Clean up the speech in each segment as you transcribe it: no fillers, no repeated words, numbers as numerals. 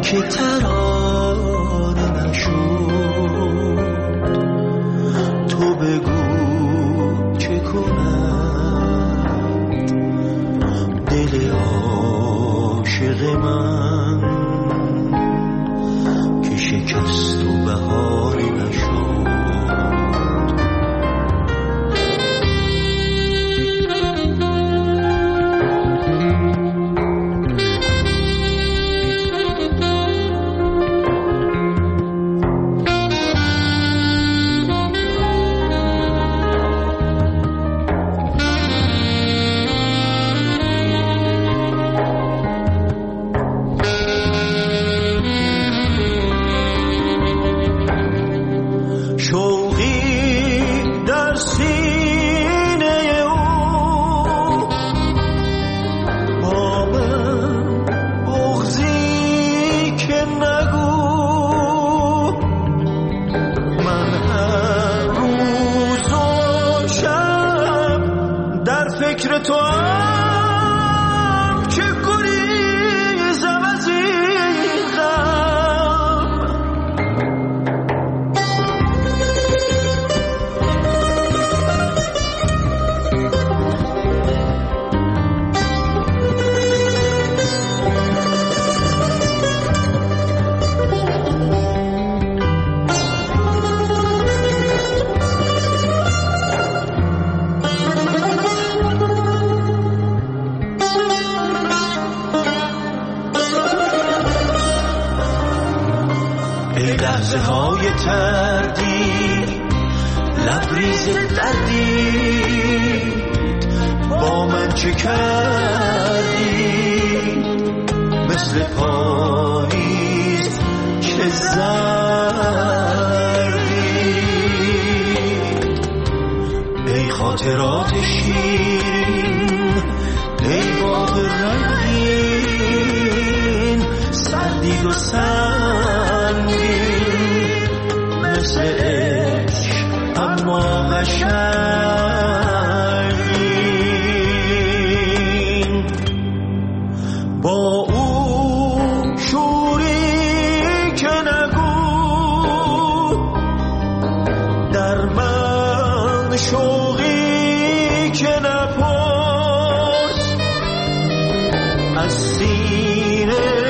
که ترانه نشد، تو بگو چه کند دل عاشق من که شکست و بهانه نشد. لحظه های تردید لبریز دردید با من چه کردی مثل پاییز چه زردی ای خاطرات شیرین ای باغ رنگین سردید و سنگین مثل عشق اما قشنگین با او شوری که نگو در من شوقی که نپرس از سینه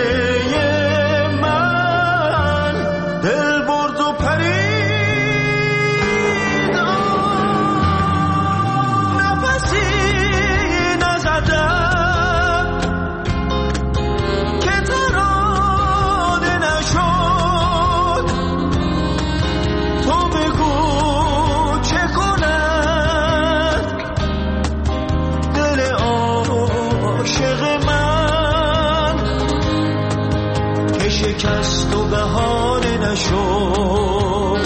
شکست و بهانه نشد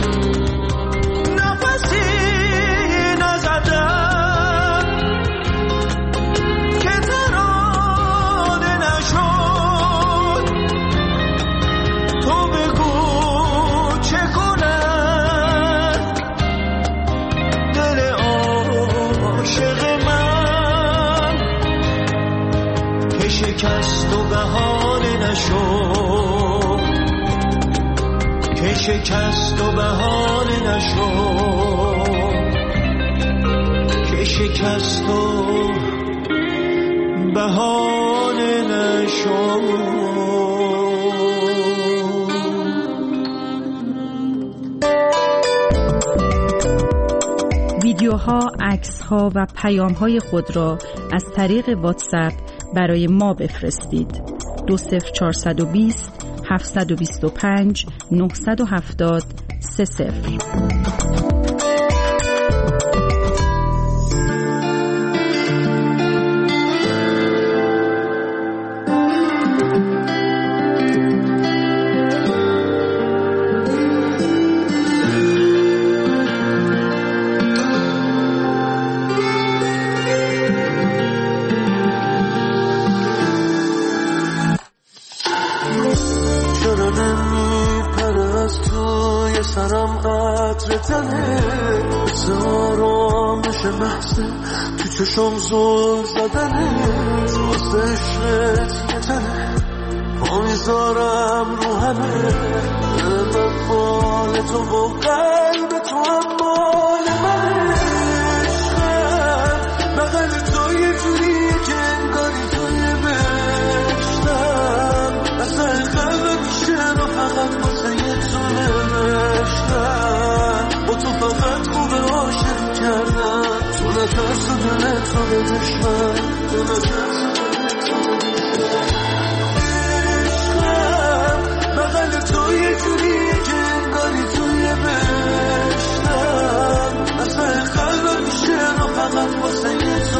نفسی نزدم که ترانه نشد تو بگو چه کند دل عاشق من که شکست و بهانه نشد که شکست و بهانه نشد که شکست و بهانه نشد. ویدیوها، عکس‌ها و پیام‌های خود را از طریق واتساپ برای ما بفرستید. 20420 725 970 30. سرم عطر تنه زارامش محضه تو چشم زل زدنه واسه عشقت یه تنه میذارم رو همه من مال تو و قلب تو هم مال من عشقم بغل تو یه جوری که انگاری توی بشتم اصلا قلب میشه رو فقط واسه یه تو نوشتم با تو فقط خوبه عاشق کردم تو نترس و دلت رو بدشم تو نترس بغل تو یه جوری که انگاری توی بشتم اصلا قلبم میشه رو فقط واسه یه تو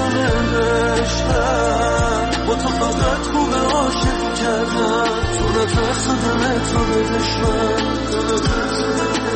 نوشتم با تو فقط خوبه عاشق کردم تو نترس و دلت رو بدشم تو نترس و دلت رو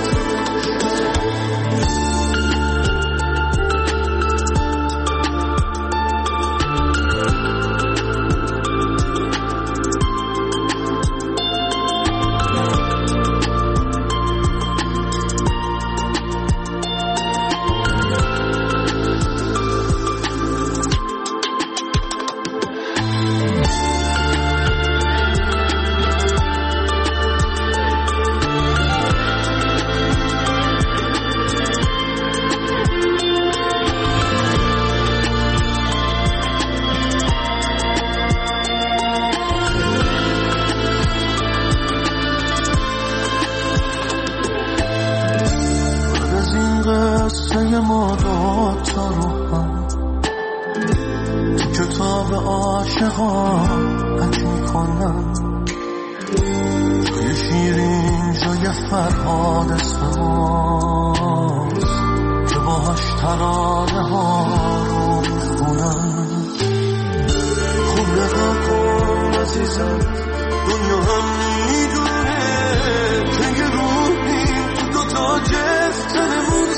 ما دوتا رو هم تو کتاب عاشقان حک میکنم توی شیرین جای فرهاد اسماس که باهاش ترانه ها رو میخونم خب نگاه کن عزیزم دنیا هم میدونه که یه روحی دوتا جفتنمون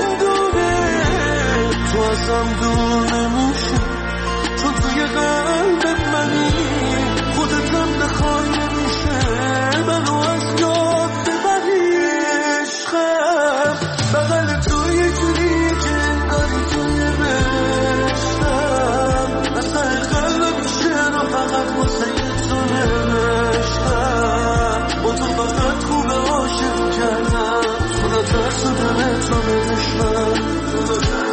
تو ازم دور نمیشه چون توی قلبت منی خودتم بخوای نمیشه منو از یاد ببری عشقم بغل تو یه جوری که انگاری توی بشتم اصلا قلبم میشه رو فقط واسه یه تو نوشتم با تو فقط خوبه عاشق کردم تو نترس و دلت رو بدشم تو نترس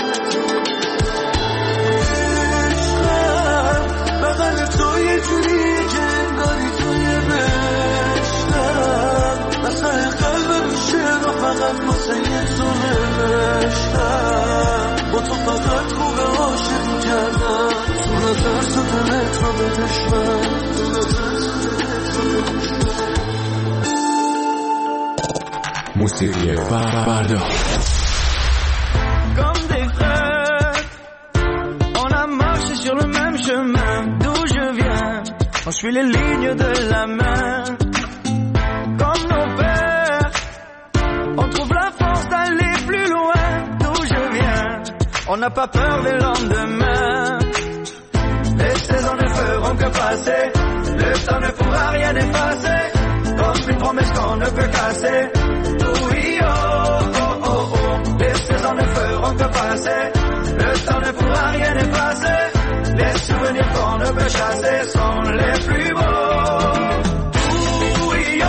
یه جوری که انگاری توی بشتم اصلا قلبم میشه رو فقط واسه یه تو نوشتم با تو فقط خوبه عاشق کردم تو نترس و دلت رو بدشم تو نترس و دلت رو بدشم موسیقی فردا Comme des frères, on a marché sur le même chemin. On suit les lignes de la main. Comme nos pères, on trouve la force d'aller plus loin. D'où je viens, on n'a pas peur des lendemains. Les saisons ne feront que passer. Le temps ne pourra rien effacer. Comme une promesse qu'on ne peut casser. Oui, oh, oh, oh, oh. Les saisons ne feront que passer. Le temps ne pourra rien effacer. Les souvenirs qu'on ne peut chasser sont les plus beaux. Tú y yo,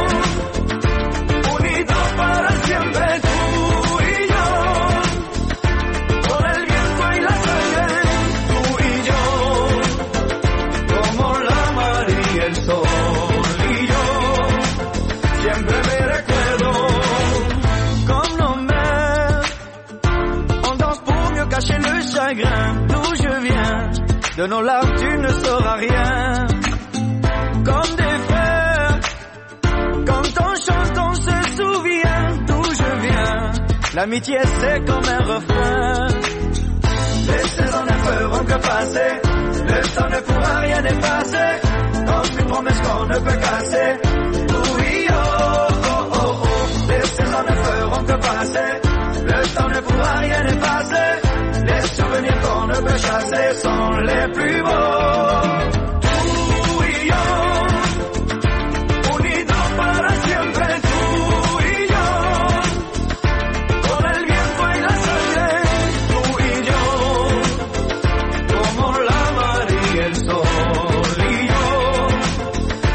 unidos para siempre. Tú y yo, con el viento y la sangre. Tú y yo, como la mar y el sol. Y yo, siempre me recuerdo. Comme nos mères, on danse pour mieux cacher le chagrin. D'où je viens, de nos larmes tu ne sauras rien. Comme des frères, quand on chante on se souvient d'où je viens. L'amitié c'est comme un refrain. Les saisons ne feront que passer. Le temps ne pourra rien effacer. Comme une promesse qu'on ne peut casser. Oui, oh, oh, oh, oh. Les saisons ne feront que passer. Le temps ne pourra rien effacer. Les souvenirs qu'on ne peut chasser sont les plus beaux. Tú y yo, unidos para siempre. Tú y yo, con el viento y la sangre. Tú y yo, como la mar y el sol. Y yo,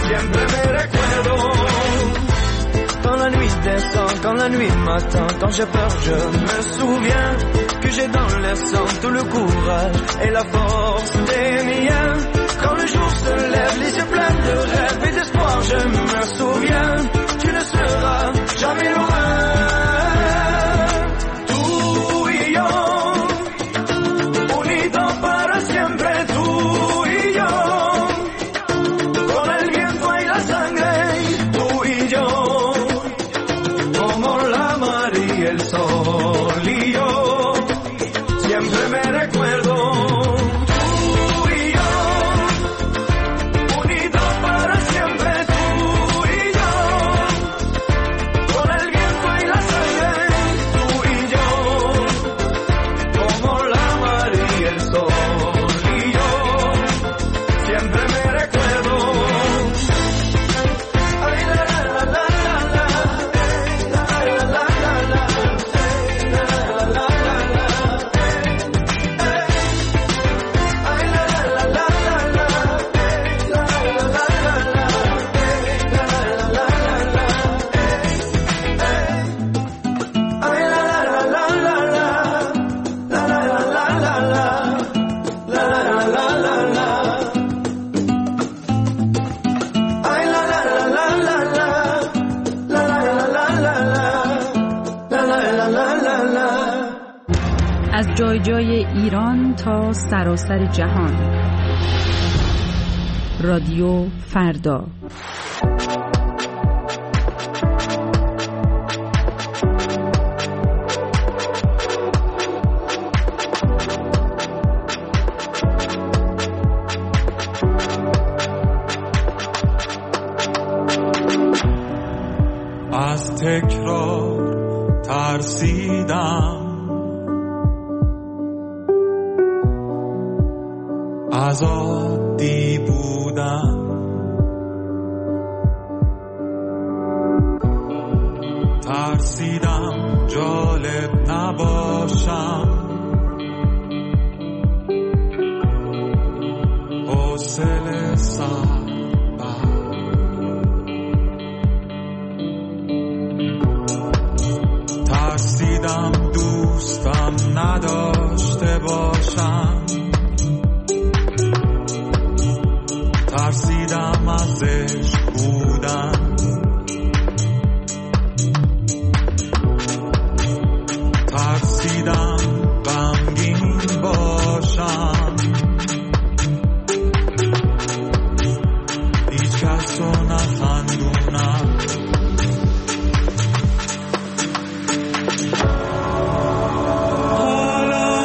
nuit, matin, quand j'ai peur, je me souviens que j'ai dans le sang tout le courage et la force des miens. Quand le jour se lève, les yeux pleins de rêves et d'espoir, je me souviens, tu ne seras jamais loin. Tú y yo, unidos para siempre, tú y yo, con el viento y la sangre, tú y yo, como la mar y el sol y yo, siempre me recuerdo. از جای جای ایران تا سراسر جهان. رادیو فردا. از تکرار ترسیدم، از عادی بودن ترسیدم، جالب نباشم، حوصله سر ترسیدم دوستم نداشته باشم، ترسیدم از عشق بودن، ترسیدم غمگین باشم، هیچ کس رو نخندونم، حالا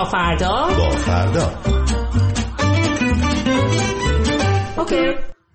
فردا اوکی.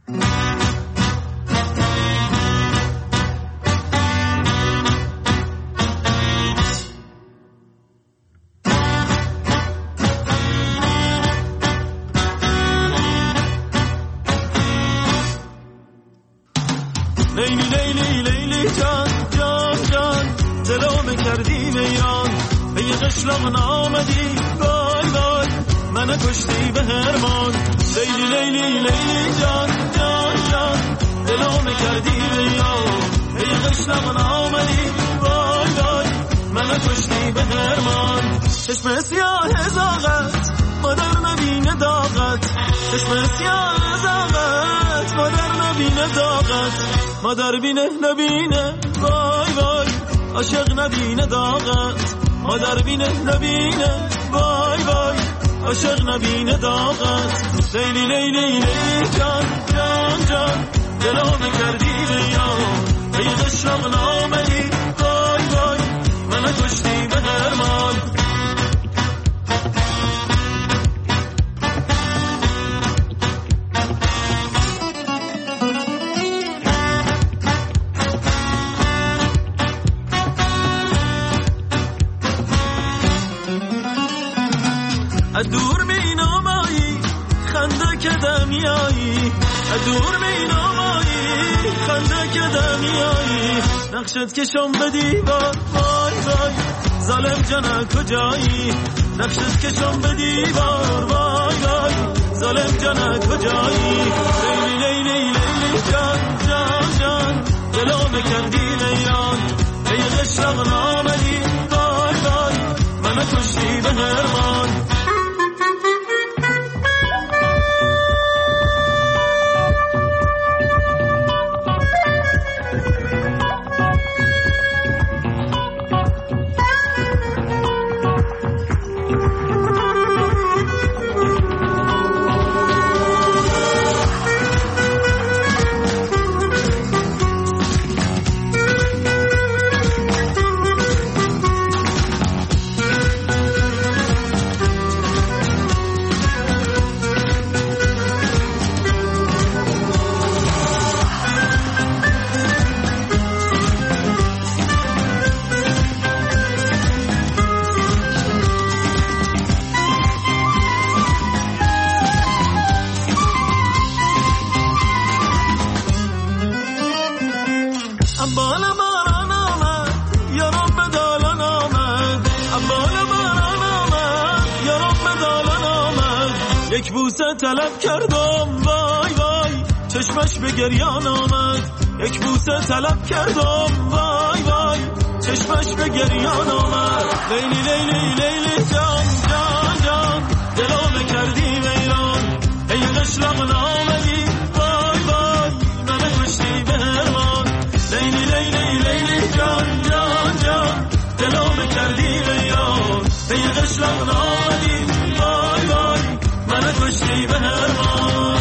لیلی لیلی لیلی جان جان جان دلم کردی ویران به یه قشلاق نامدی وای وای من کشتی به هرمان لیلی لیلی لیلی جان جان جان دلم کردی ویران به یه قشلاق نامدی وای وای من کشتی به هرمان چشم سیاه زاغت مادر نبینه داغت چشم سیاه زاغت مادر نبینه داغت مادر بینه نبینه وای وای عاشق نبینه داغت مادر بینه نبینه وای وای عاشق نبینه داغت لیلی لیلی لیلی جان جان جان دلم کردی ویران به یه قشلاق نامدی وای وای من کشتی به هرمان دور می نامایی خنده که دمیایی دور می نامایی خنده که دمیایی نقشت کشم به دیوار وای وای ظالم جانه کجایی نقشت کشم به دیوار وای وای ظالم جانه کجایی لیلی لیلی لیلی جان جان جان دلم کردی ویران به یه قشلاق نامدی وای وای من کشتی به هرمان طلب کردم وای وای چشمش به گریان آمد یک بوسه طلب کردم وای وای چشمش به گریان آمد لیلی لیلی لیلی جان جان جان دلم کردی ویران ای قشلاق نامدی وای وای من کشتی به هرمان لیلی لیلی لیلی جان جان جان دلم کردی ویران ای قشلاق نامدی وای وای من کشتی به هرمان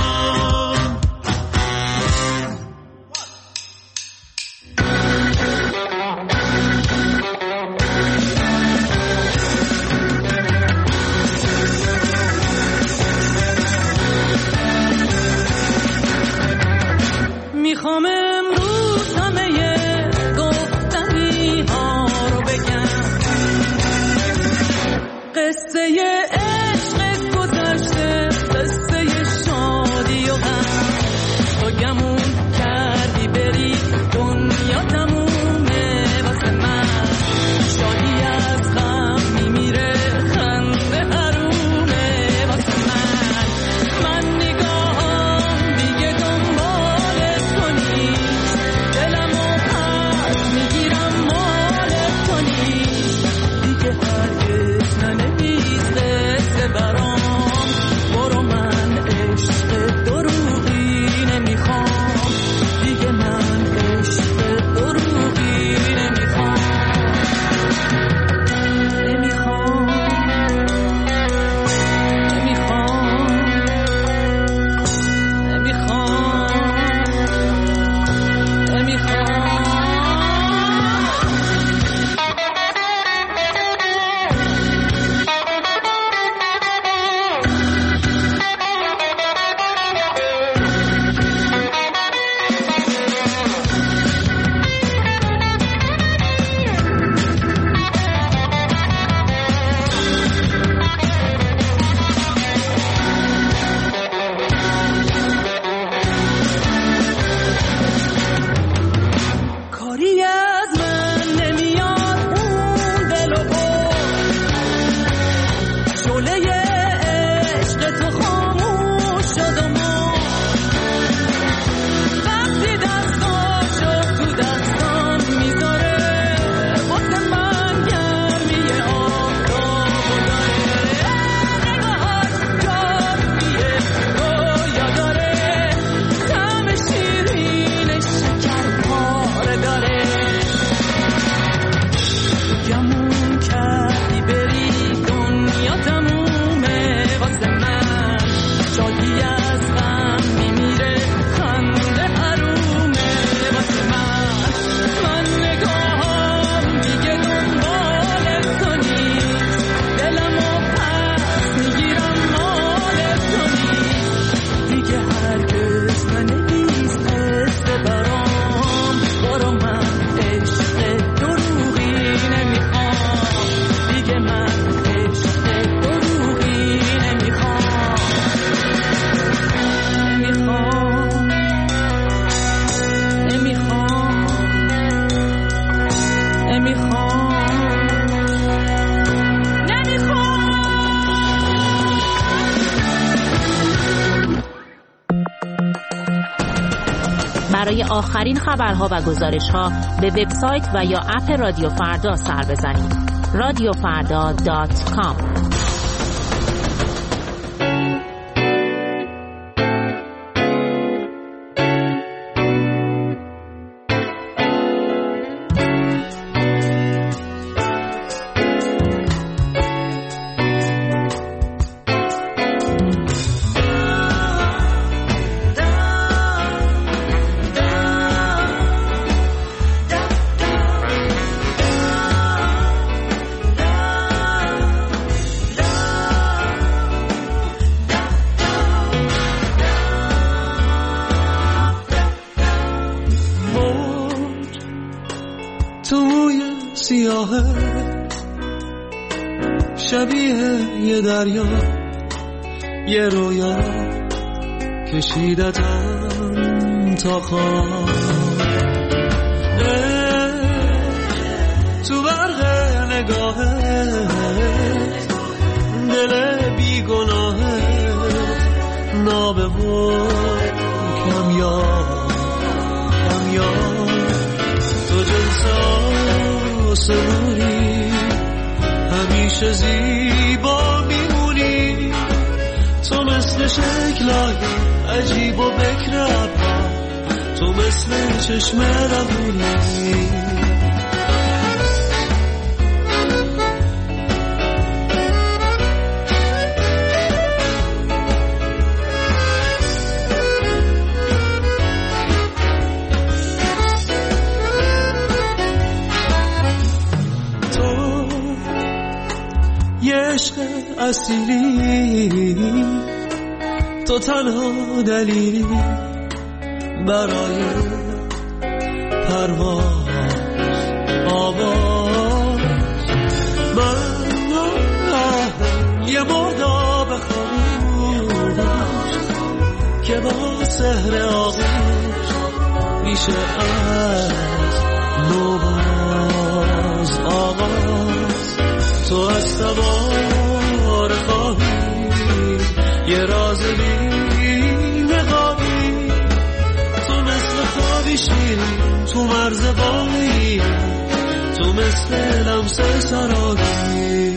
میخوام امروز همه گفتنی ها رو بگم قصه برای آخرین خبرها و گزارش‌ها به وبسایت و یا اپ رادیو فردا سر بزنید. radiofarda.com. شبیه یه دریا یه رویا کشیدتم تا خواب تو برق نگاهت دل بیگناهت نابه و کمیاب تو جنس آسمونی همیشه زیبا میمونی تو مثل شکلای عجیب و بکر تو مثل چشم روونی عشق اصیلی تو تنها دلیلی برای پرواز آواز من یه مرداب خاموش که با سحر آغوش میشه از نوباز آغاز تو از تبار خواهی یه راز بی نقابی تو مثل خوابی شیرین تو مرز باقی تو مثل لمس سراغی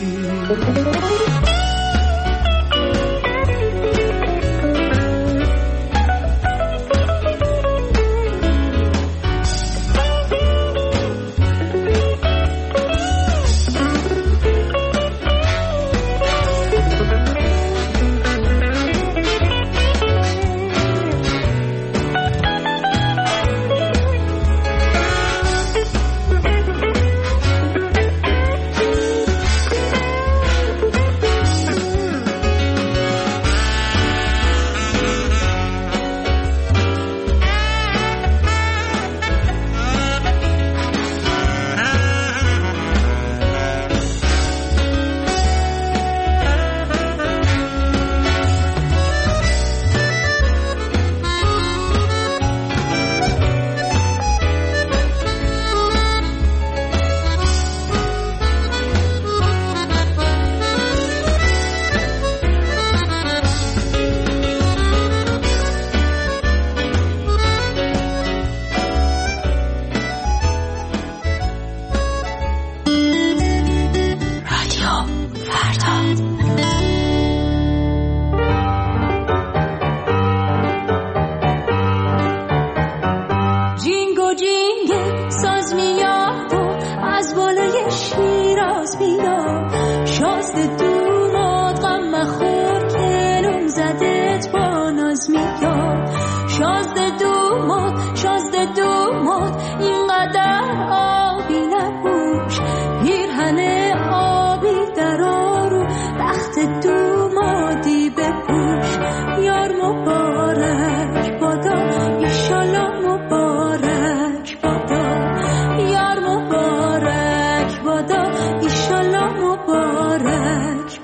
ایشالله مبارک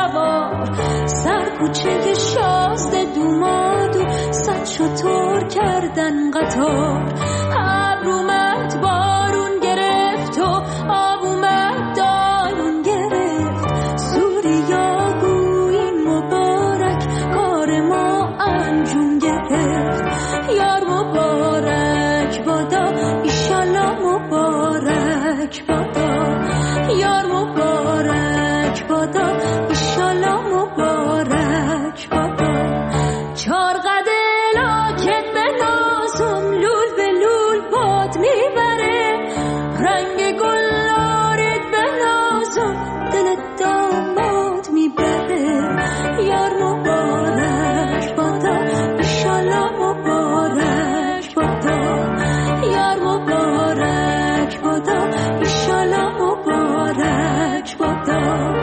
سوار سر کوچه شازده دومادو صد شطور کردن قطار. ابر اومد بارون گرفت و آب اومد دارون گرفت. سوریا گویی مبارک کار ما انجام گرفت. یار مبارک بادا ایشالا مبارک بادا. یار مبارک بادا ایشالا مبارک بادا. چار قده لاکت به نازم لول به لول باد میبره. رنگ گلارت به نازم دل داماد میبره. یار مبارک بادا ایشالا مبارک بادا. یار مبارک بادا ایشالا مبارک بادا.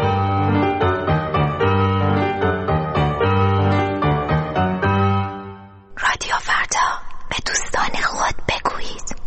رادیو فردا، به دوستان خود بگویید.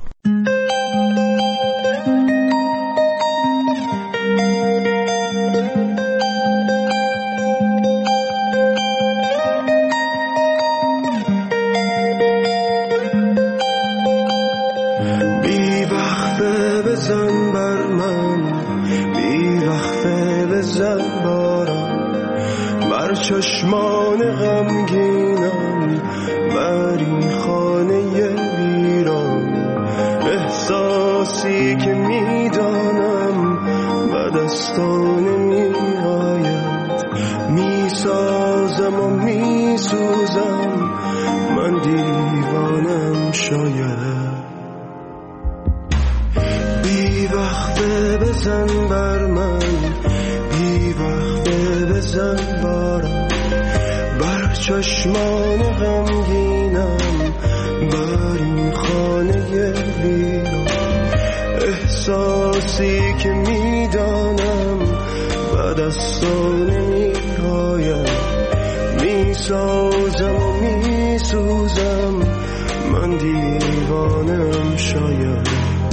بی وقفه بزن بر من، بی وقفه بزن بارم بر چشمان غمگینم، بر این خانه ویران. احساسی که میدانم به دستان نمیآید، میسازم و میسوزم، من دیوانم شاید. بی وقفه بزن بر من، بی وقفه بزن بارم بر چشمان غمگینم، بر این خانه ویران. احساسی که میدانم به دستان نمیآید، میسازم و میسوزم، من دیوانم شاید.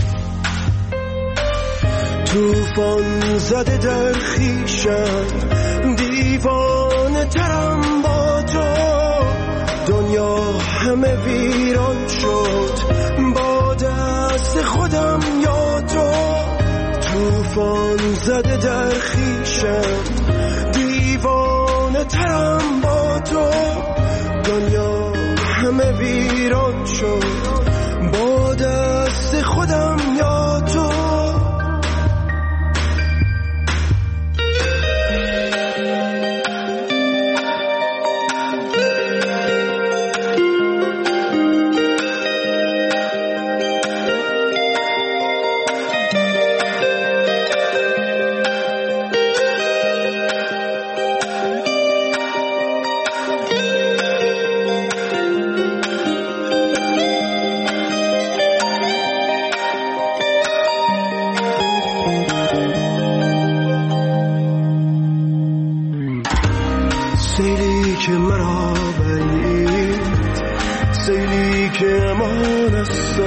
توفان زده در خیشم، دیوانه ترم با تو. دنیا همه ویران شد با دست خودم یا تو. توفان زده در خیشم، دیوانه ترم با تو. دنیا همه ویران شد با دست خودم یا تو. سیلی که مرا برید، سیلی که امان است،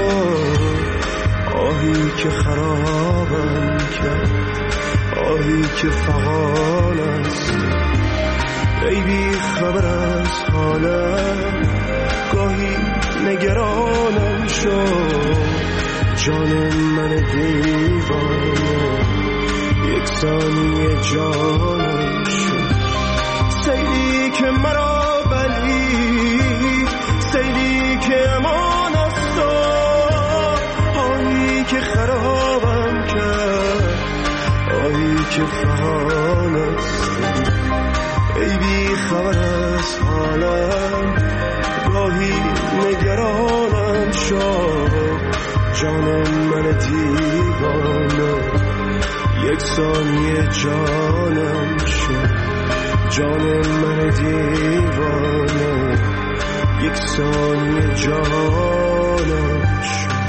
آهی که خرابم کرد، آهی که فغان است. ای بی خبر از حالم، گاهی نگرانم شد، جان من دیوانه یک ثانیه جانم شد. سیلی که مرا بلید، سیلی که امان است، آهی که خرابم کرد، آهی که فغان است. ای بی خبر از حالم، گاهی نگرانم شد، جان من دیوانه یک ثانیه جانم شد. جان من دیوانه یک ثانیه جانم شد.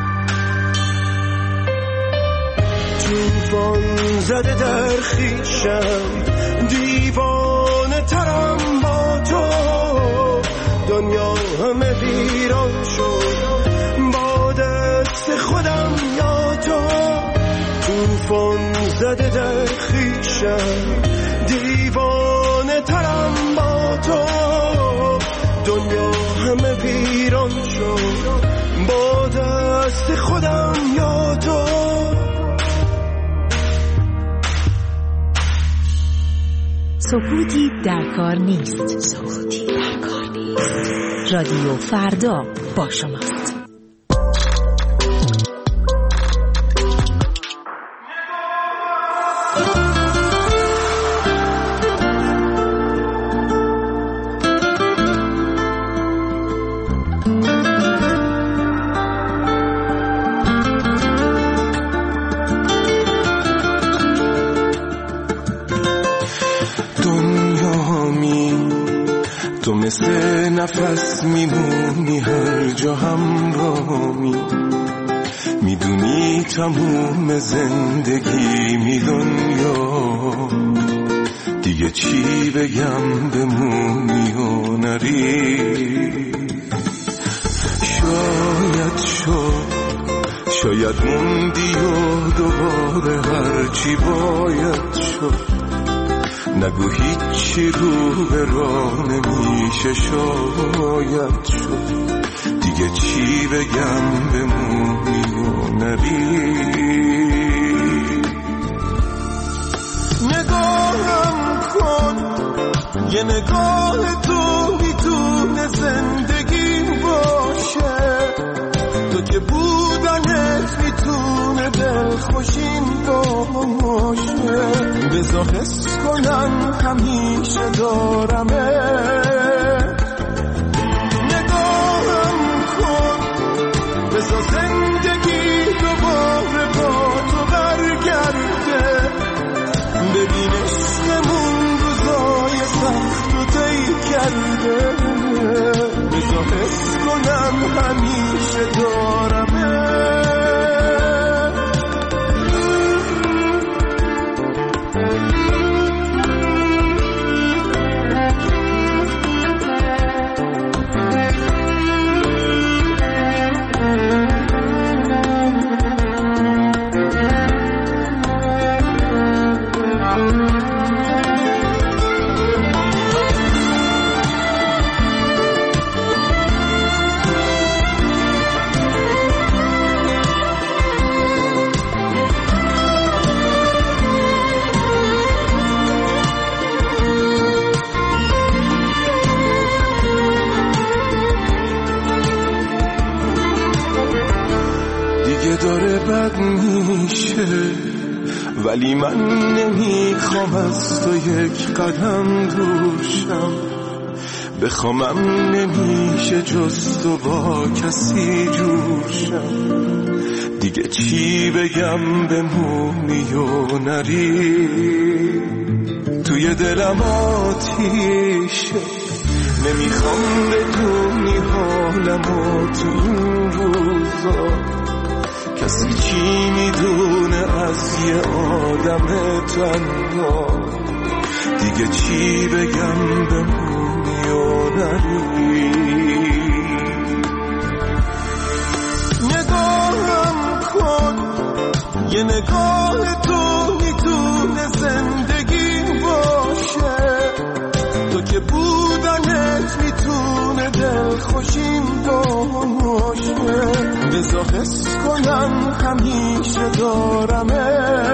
توفان زده در خیشم، دیوانه ترم با تو. دنیا همه ویران شد با دست خودم یا تو. توفان زده در خیشم، دیوانه سکوتی در کار نیست. رادیو فردا با شماست. تو مثل نفس میمونی هر جا همراهی، میدونی تموم زندگی می دنیا، دیگه چی بگم بمونی و نری. شاید موندی و دوباره هرچی باید شد، نگو هیچی رو به راه نمیشه شاید شد، دیگه چی بگم بمونی و نری. نگاهم کن، یه نگاه تو میتونه زندگی باشه، تو که بودنت میتونه دلخوشیم باشه. بذار حس کنم همیشه دارمه، نگاهم کن، بذار زندگی دوباره با تو برگرده، ببین عشقمون روزای سخت رو طی کرده. بذار حس کنم همیشه دارمه. داره بد میشه ولی من نمیخوام از تو یک قدم دوشم، بخوامم نمیشه جز تو با کسی جوشم، دیگه چی بگم بمونی و نری. توی دلم آتیشه، نمیخوام بدونی حالمو تو این روزا، کسی چی میدونه از یه آدم تنها، دیگه چی بگم بمونی و نری. نگاهم کن، یه نگاه تو میتونه زندگی باشه، تو که بودنت میتونه دلخوشیم باشه. بذار حس کنم همیشه دارمه،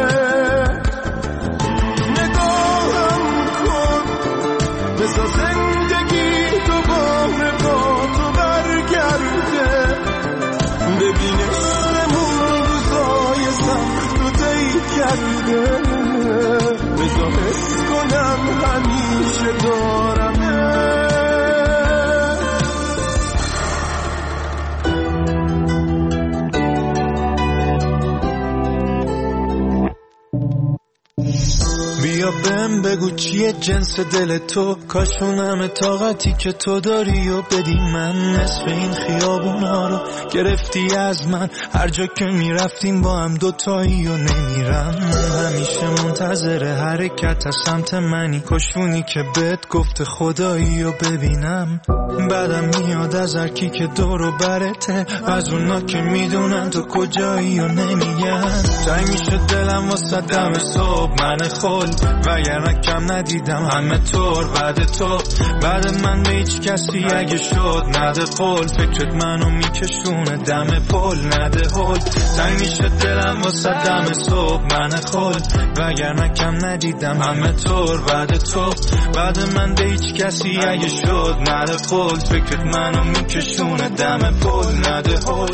نگاهم کن، بذار زندگی دوباره با تو برگرده، ببین عشقمون روزای سخت رو طی کرده. بذار حس کنم همیشه دارمه. بیا بهم بگو چیه جنس دل تو، کاشون همه طاقتی که تو داری و بدی من. نصف این خیابونا رو گرفتی از من، هر جا که میرفتیم با هم دوتایی و نمیرم. همیشه منتظر حرکت از سمت منی، کاشونی که بهت گفت خدایی و ببینم. بعدم میاد از هر کی که دور و برته، از اونا که میدونن تو کجایی و نمیگن. تنگ میشه دلم واسه دم صبح من خل، وگرنه کم ندیدم همه طور بعد تو. بعد من به هیچ کسی اگه شد نده قول، فکرت منو میکشونه دم پل نده هول. تنگ میشه دلم واسه دم صبح من خل، وگرنه کم ندیدم همه طور بعد تو. بعد من به هیچ کسی اگه شد نده قول، فکرت منو میکشونه دم پل نده هول.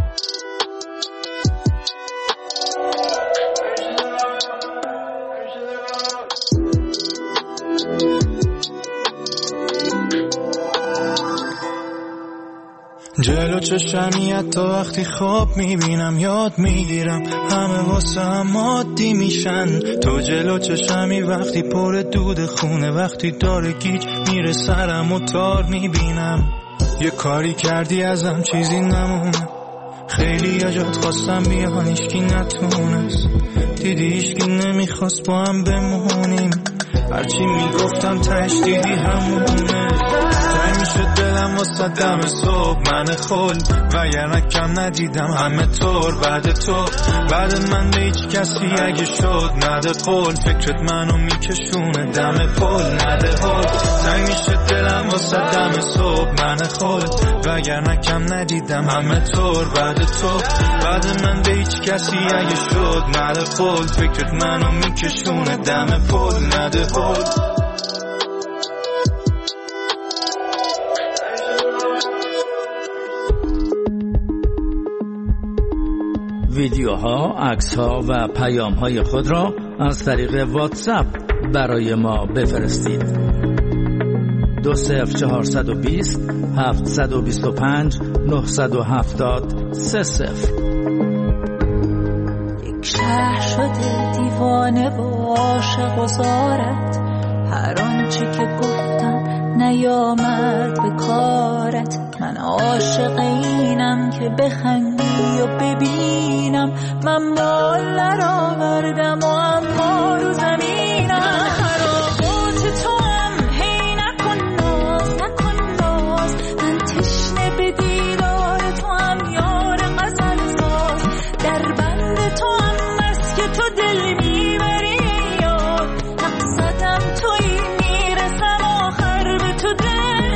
جلو چشمی حتی وقتی خواب میبینم یاد میگیرم همه واسه هم عادی میشن. تو جلو چشمی وقتی پر دود خونه، وقتی داره گیج میره سرم و تار میبینم. یه کاری کردی ازم چیزی نمونه، خیلی اجاد خواستم بیان ایشکی نتونست، دیدی ایشکی نمیخواست با هم بمونیم، هرچی میگفتم تش دیدی همونه. تنگ میشد دلم واسه دم صبح من خل، وگرنه کم ندیدم همه طور بعد تو. بعد من به هیچ کسی اگه شد نده قول، فکرت منو میکشونه دم پل نده هول. تنگ میشد دلم واسه دم صبح من خل، وگرنه کم ندیدم همه طور بعد تو. بعد من به هیچ کسی اگه شد نده قول، فکرت منو میکشونه دم پل نده هول. ویدیوها، عکس‌ها و پیام‌های خود را از طریق واتساپ برای ما بفرستید. 20420 725 970 30. یک شهر شده دیوانه و عاشق و زارت، هر آنچه که گفتم نیامد به کارت. من عاشق اینم که بخندی و ببینم من بال نرآوردم و اما رو زمینم. خرابات تو هم هی نکن ناز نکن ناز، من تشنه به دیدار تو هم یار غزل ساز. در بند تو هم بس که تو دل میبری یاد، مقصدم تویی میرسم آخر به تو دل.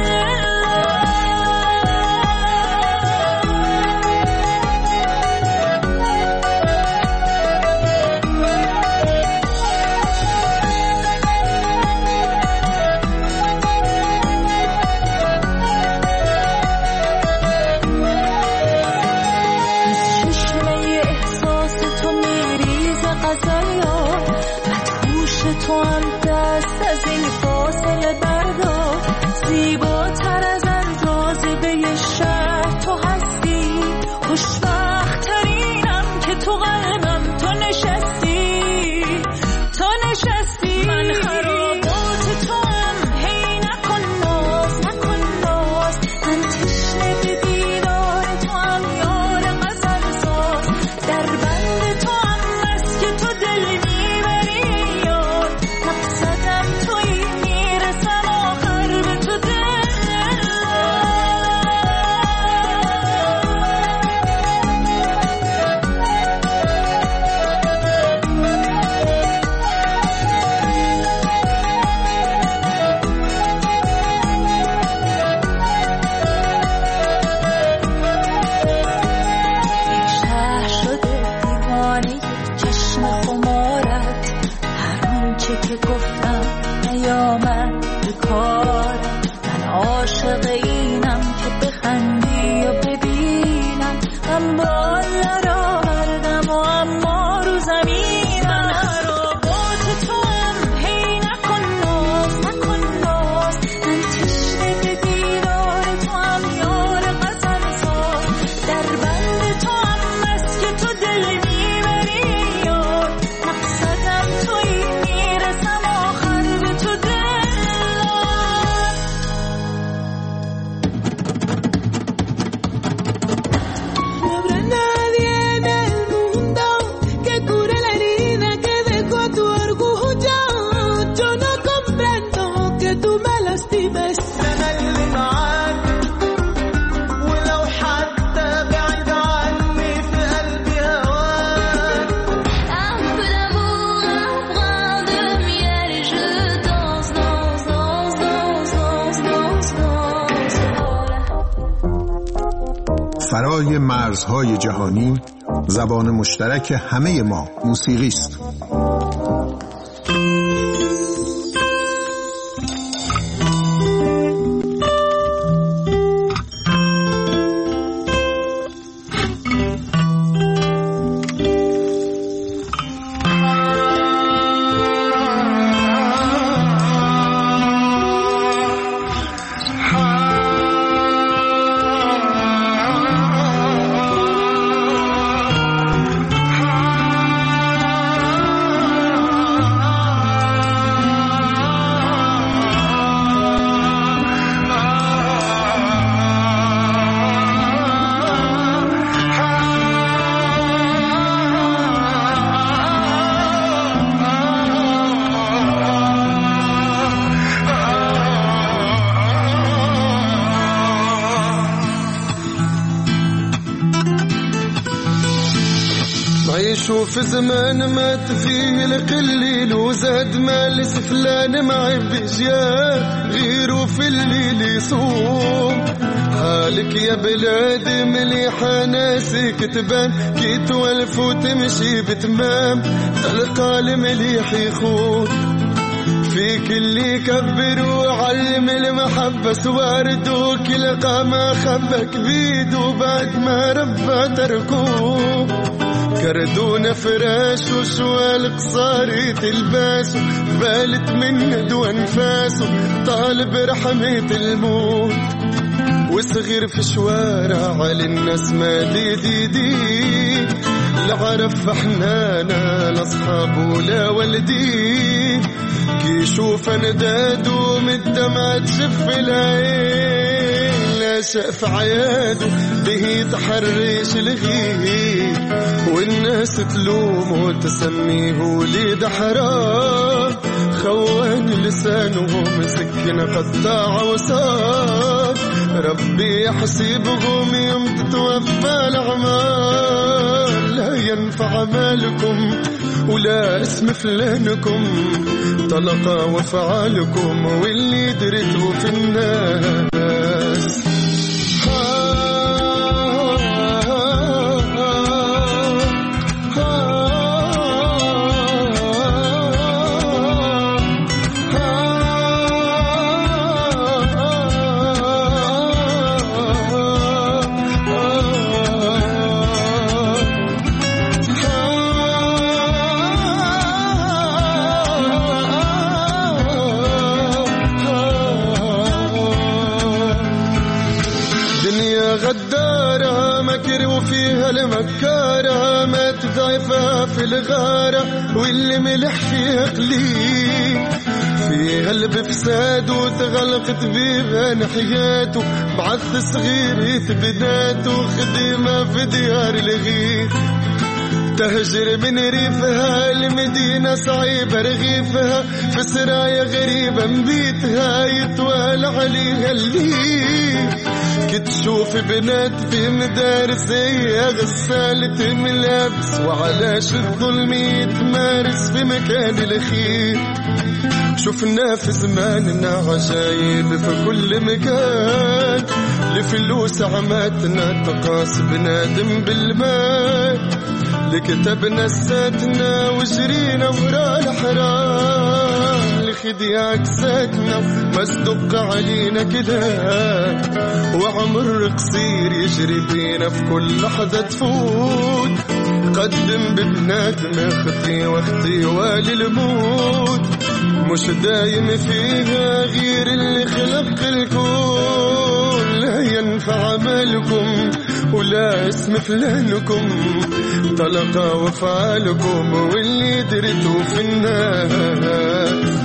تو هم دست از این فاصله بردار، زیباتر از هر جاذبه شهر تو هستی. خوشبخت ترینم که تو قلبم تو نشستی، تو نشستی. من خرابات تو هم هی نکن ناز نکن ناز، من تشنه به دیدار تو هم یار غزل ساز. در بند تو هم بس که تو دل میبری یاد، مقصدم تویی میرسم آخر به تو دل. فرای مرزهای جهانی زبان مشترک همه ما موسیقی است. شوف زمان مات فيه القليل وزاد مال سفلان معي بجيال غيره في الليل يصوم حالك يا بلادي مليحة ناسك تبان كي توالف وتمشي بتمام تلقى المليح يخون فيك اللي كبر وعلم المحبة سوارد وكلقى ما خبك بيد وبعد ما ربى تركوه كردونا فراش وشوال قصاري تلباسه بالت من ندوى انفاسه طالب رحمة الموت وصغير في شوارع على الناس ما دي لا عرف حنانا لا صحاب ولا والدي كي يشوف ندادو من الدمع تشف العين لا شاف عياده به تحرش الغيب والناس تلومه وتسميه وليد حرام خوان لسانهم سكن قطاع وصار ربي يحسبهم يوم تتوفى الأعمال لا ينفع مالكم ولا اسم فلانكم طلقا وفعالكم واللي درتوا في الناس غدارة مكر وفيها المكارة ما تضعفها في الغارة واللي ملح فيها قليل فيها البفساد وتغلقت بيها نحياته بعث صغير يتبناته خدمة في ديار الغير تهجر من ريفها المدينة صعيبة رغيفها في سرايا غريبة مبيتها يطوال عليها الليل كتشوف بنات في مدارس هي غسالة ملابس وعلاش الظلم يتمارس في مكان الخير شفنا في زماننا عجايب في كل مكان لفلوس عماتنا تقاس بنادم بالمال لكتبنا ساتنا وجرينا ورا الحرام لخدي عكساتنا مصدق علينا كلام وعمر قصير يجري بينا في كل لحظة تفوت قدم ببنادم اختي واختي والي الموت مش دايم فيها غير اللي خلق الكون لا ينفع مالكم ولا اسم فلانكم طلقا وفعالكم واللي درتوا في الناس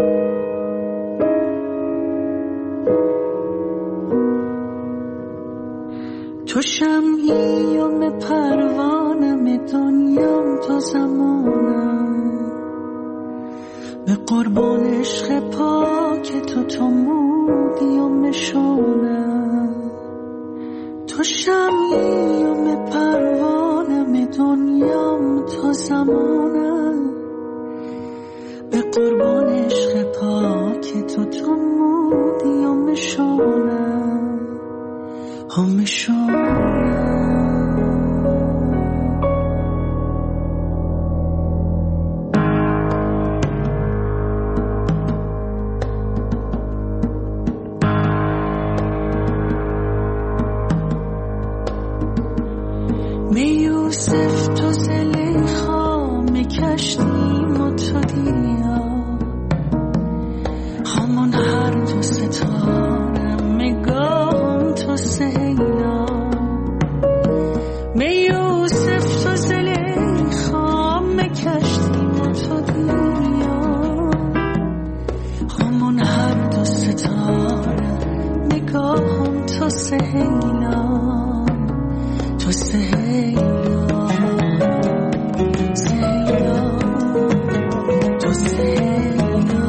تو شمعیم پروانم دنیام تا زمانم به قربان عشق پاک تو مودیم شونم تو شمعیم پروانم دنیام تا زمانم به قربان عشق پاک تو مودیم شونم هم شونم می یوسف تو زلیخا می کشتیم و تو دیا همون هر دو ستارم میگم تو سیلا می یوسف تو زلیخا می کشتیم و تو دیا همون هر دو ستارم میگم تو سیلا تو سیلا سیلا تو سیلا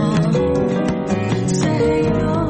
سیلا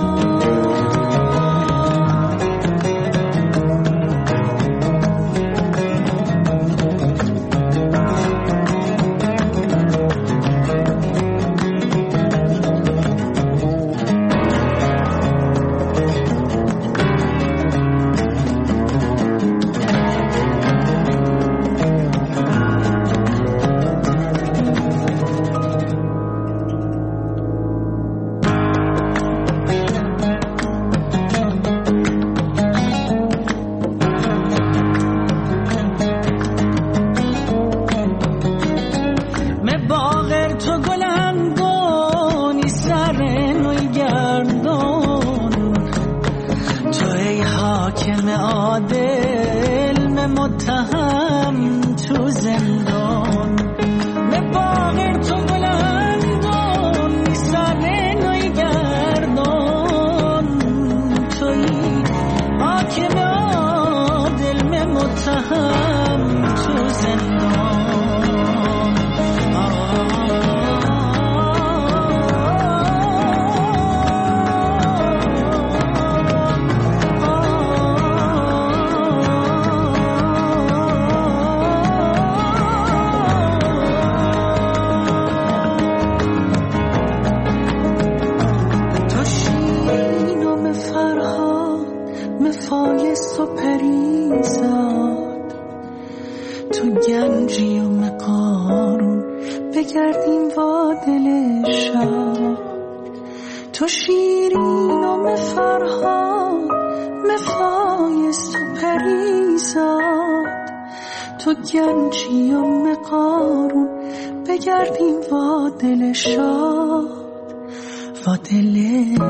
بگردیم با دل شاد و دل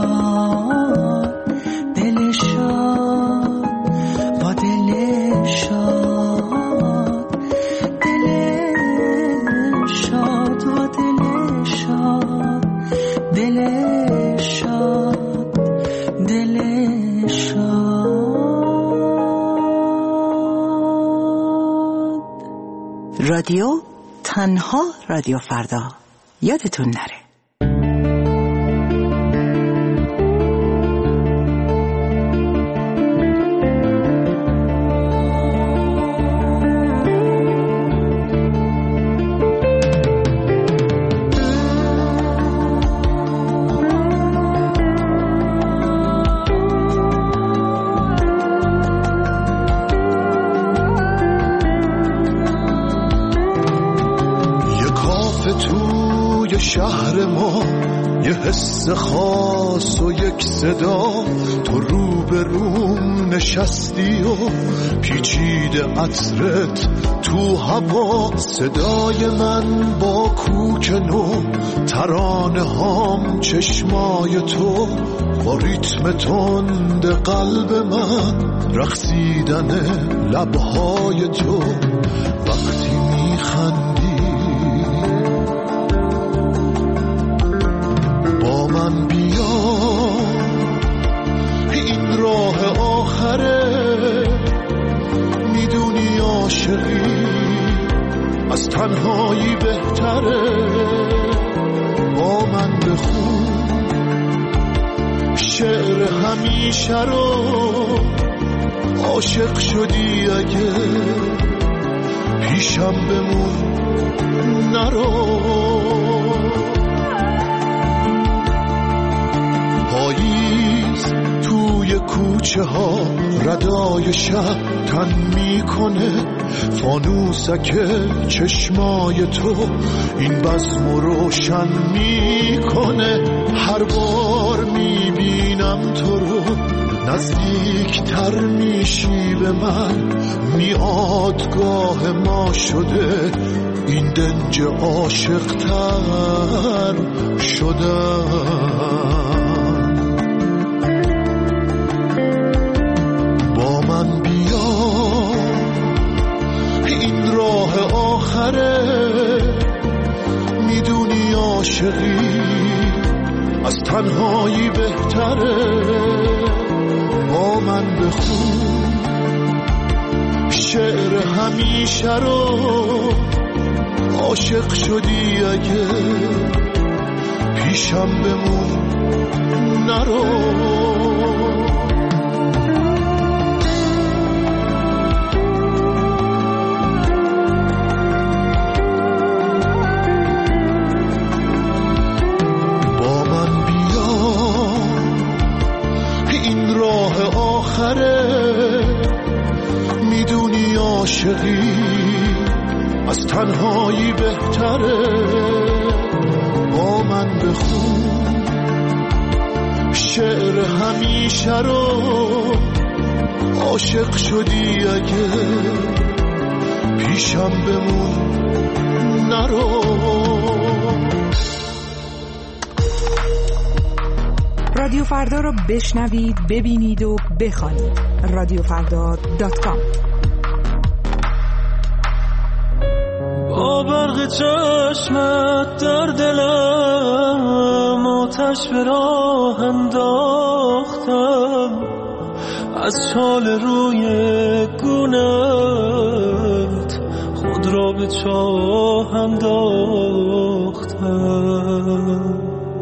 شاد دل شاد و دل شاد دل شاد و دل شاد دل شاد دل شاد رادیو تنها رادیو فردا یادتون نره. شهر ما یه حس خاص و یک صدا، تو روبروم نشستی و پیچیده عطرت تو هوا، صدای من با کوک نو، ترانه هام چشمای تو، با ریتم تند قلب من، رقصیدن لبهای تو وقتی میخندی، تنهایی بهتره. با من بخون شعر همیشه رو، عاشق شدی اگه پیشم بمون نرو. پاییز توی کوچه ها ردای شب تن میکنه، فانوسک چشمای تو این بزم روشن میکنه. هر بار میبینم تو رو نزدیک تر میشی به من، میادگاه ما شده این دنج عاشق تر شدن. با من بیا این راه آخره، میدونی عاشقی از تنهایی بهتره. با من بخون شعر همیشه رو، عاشق شدی اگه پیشم بمون نرو. میدونی عاشقی از تنهایی بهتره. با من بخون شعر همیشه رو، عاشق شدی اگه پیشم بمون نرو. رادیو فردا را بشنوید، ببینید و بخوانید. رادیوفردا.com. با برق چشمت در دلم آتش به راه انداختم، از شال روی گونت خود را به چاه انداختم.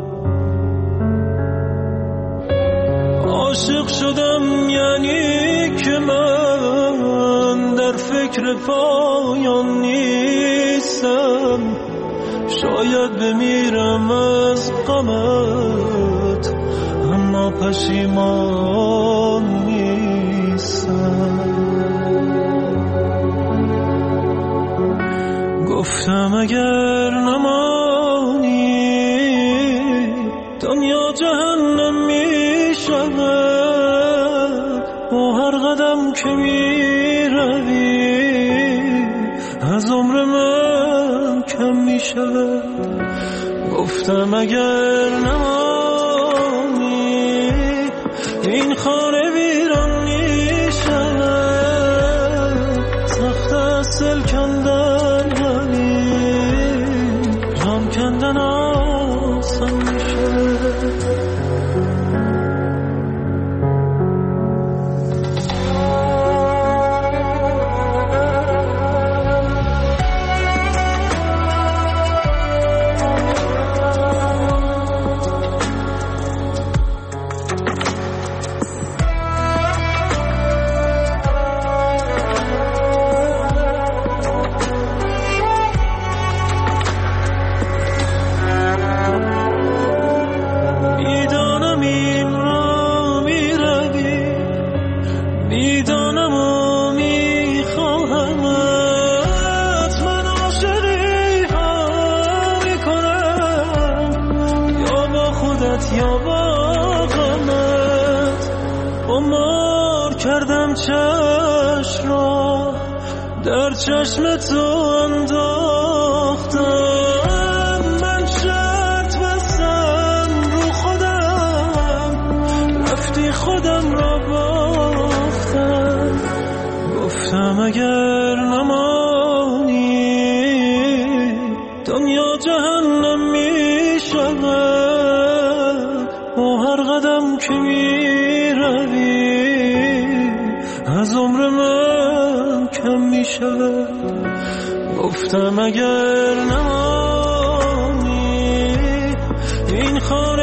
عاشق شدم یعنی که من در فکر پایان نیستم، شاید بمیرم از غمت اما پشیمان نیستم. گفتم اگر نمانی دنیا جهنم می شود، با هر قدم که می روی از عمر من کم می شود. گفتم اگر نمانی این خانه ویران می شود، سخت است دل کندن ولی جان کندن آسان می شود. یا با غمت عمر کردم چشم را در چشم تو انداختم. من شرط بستم رو خودم، رفتی خودم را باختم. گفتم اگر نمانی دنیا جهنم می شود، با هر قدم که می روی از عمر من کم می شود. گفتم اگر نمانی این خانه